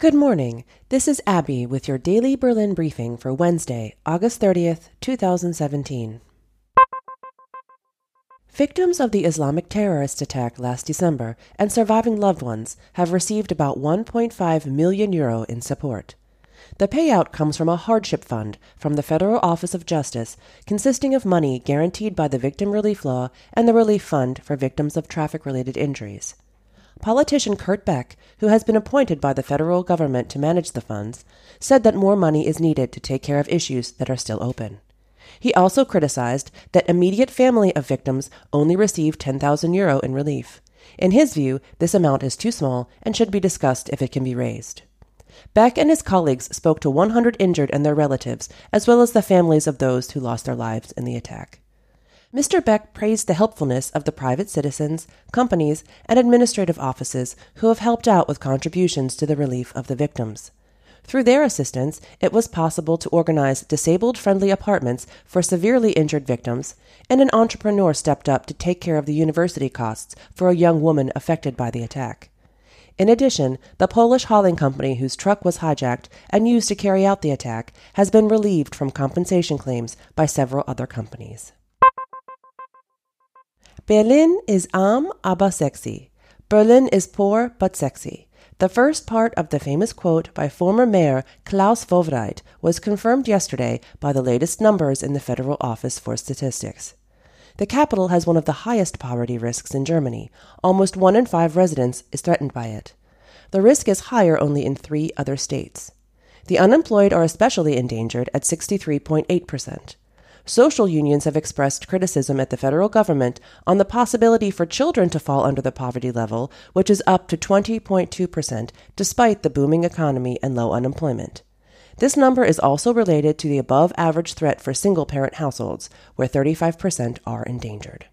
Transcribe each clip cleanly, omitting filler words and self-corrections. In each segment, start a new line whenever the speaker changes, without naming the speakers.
Good morning. This is Abby with your daily Berlin briefing for Wednesday, August 30th, 2017. Victims of the Islamic terrorist attack last December and surviving loved ones have received about €1.5 million in support. The payout comes from a hardship fund from the Federal Office of Justice, consisting of money guaranteed by the Victim Relief Law and the Relief Fund for victims of traffic-related injuries. Politician Kurt Beck, who has been appointed by the federal government to manage the funds, said that more money is needed to take care of issues that are still open. He also criticized that immediate family of victims only received €10,000 in relief. In his view, this amount is too small and should be discussed if it can be raised. Beck and his colleagues spoke to 100 injured and their relatives, as well as the families of those who lost their lives in the attack. Mr. Beck praised the helpfulness of the private citizens, companies, and administrative offices who have helped out with contributions to the relief of the victims. Through their assistance, it was possible to organize disabled-friendly apartments for severely injured victims, and an entrepreneur stepped up to take care of the university costs for a young woman affected by the attack. In addition, the Polish hauling company whose truck was hijacked and used to carry out the attack has been relieved from compensation claims by several other companies. Berlin is arm, aber sexy. Berlin is poor but sexy. The first part of the famous quote by former Mayor Klaus Wowereit was confirmed yesterday by the latest numbers in the Federal Office for Statistics. The capital has one of the highest poverty risks in Germany. Almost 1 in 5 residents is threatened by it. The risk is higher only in 3 other states. The unemployed are especially endangered at 63.8%. Social unions have expressed criticism at the federal government on the possibility for children to fall under the poverty level, which is up to 20.2%, despite the booming economy and low unemployment. This number is also related to the above-average threat for single-parent households, where 35% are endangered.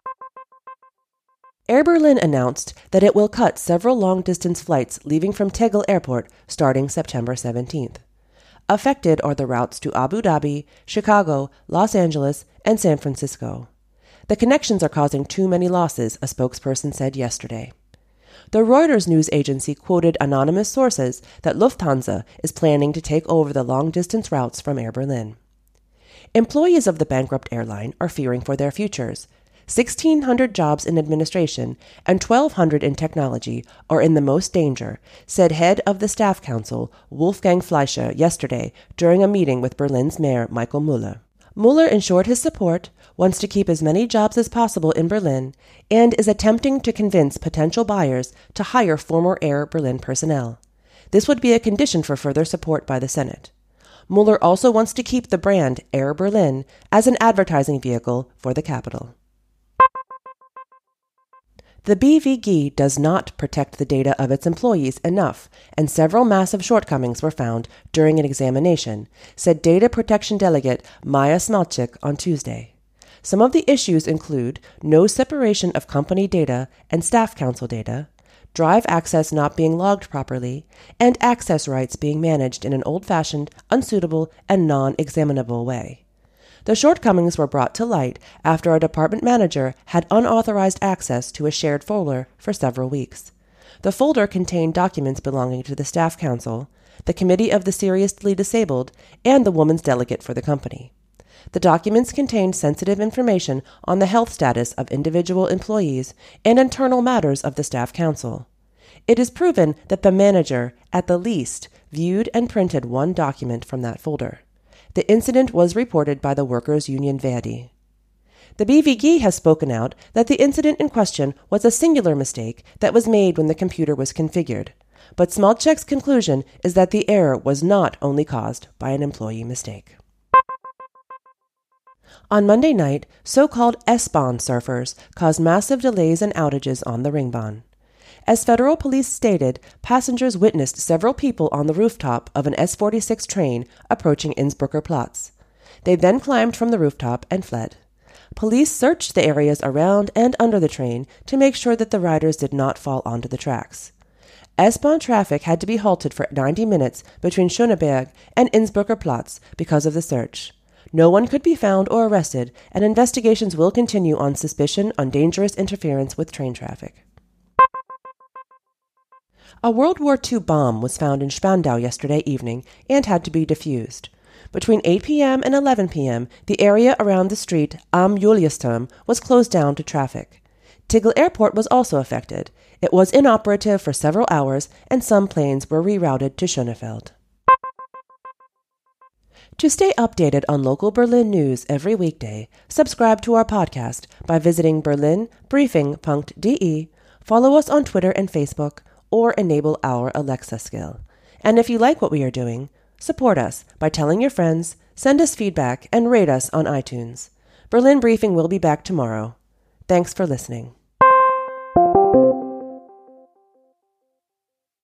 Air Berlin announced that it will cut several long-distance flights leaving from Tegel Airport starting September 17th. Affected are the routes to Abu Dhabi, Chicago, Los Angeles, and San Francisco. The connections are causing too many losses, a spokesperson said yesterday. The Reuters news agency quoted anonymous sources that Lufthansa is planning to take over the long-distance routes from Air Berlin. Employees of the bankrupt airline are fearing for their futures. 1,600 jobs in administration and 1,200 in technology are in the most danger, said head of the Staff Council Wolfgang Fleischer yesterday during a meeting with Berlin's Mayor Michael Müller. Müller ensured his support, wants to keep as many jobs as possible in Berlin, and is attempting to convince potential buyers to hire former Air Berlin personnel. This would be a condition for further support by the Senate. Müller also wants to keep the brand Air Berlin as an advertising vehicle for the capital. The BVG does not protect the data of its employees enough, and several massive shortcomings were found during an examination, said Data Protection Delegate Maya Smalczyk on Tuesday. Some of the issues include no separation of company data and staff council data, drive access not being logged properly, and access rights being managed in an old-fashioned, unsuitable, and non-examinable way. The shortcomings were brought to light after a department manager had unauthorized access to a shared folder for several weeks. The folder contained documents belonging to the Staff Council, the Committee of the Seriously Disabled, and the Women's Delegate for the company. The documents contained sensitive information on the health status of individual employees and internal matters of the Staff Council. It is proven that the manager, at the least, viewed and printed one document from that folder. The incident was reported by the workers' union Verdi. The BVG has spoken out that the incident in question was a singular mistake that was made when the computer was configured, but Smalczyk's conclusion is that the error was not only caused by an employee mistake. On Monday night, so-called S-Bahn surfers caused massive delays and outages on the Ringbahn. As federal police stated, passengers witnessed several people on the rooftop of an S-46 train approaching Innsbrucker Platz. They then climbed from the rooftop and fled. Police searched the areas around and under the train to make sure that the riders did not fall onto the tracks. S-Bahn traffic had to be halted for 90 minutes between Schöneberg and Innsbrucker Platz because of the search. No one could be found or arrested, and investigations will continue on suspicion on dangerous interference with train traffic. A World War II bomb was found in Spandau yesterday evening and had to be defused. Between 8 p.m. and 11 p.m., the area around the street Am Juliusturm was closed down to traffic. Tegel Airport was also affected. It was inoperative for several hours, and some planes were rerouted to Schönefeld. To stay updated on local Berlin news every weekday, subscribe to our podcast by visiting berlinbriefing.de, follow us on Twitter and Facebook, or enable our Alexa skill. And if you like what we are doing, support us by telling your friends, send us feedback, and rate us on iTunes. Berlin Briefing will be back tomorrow. Thanks for listening.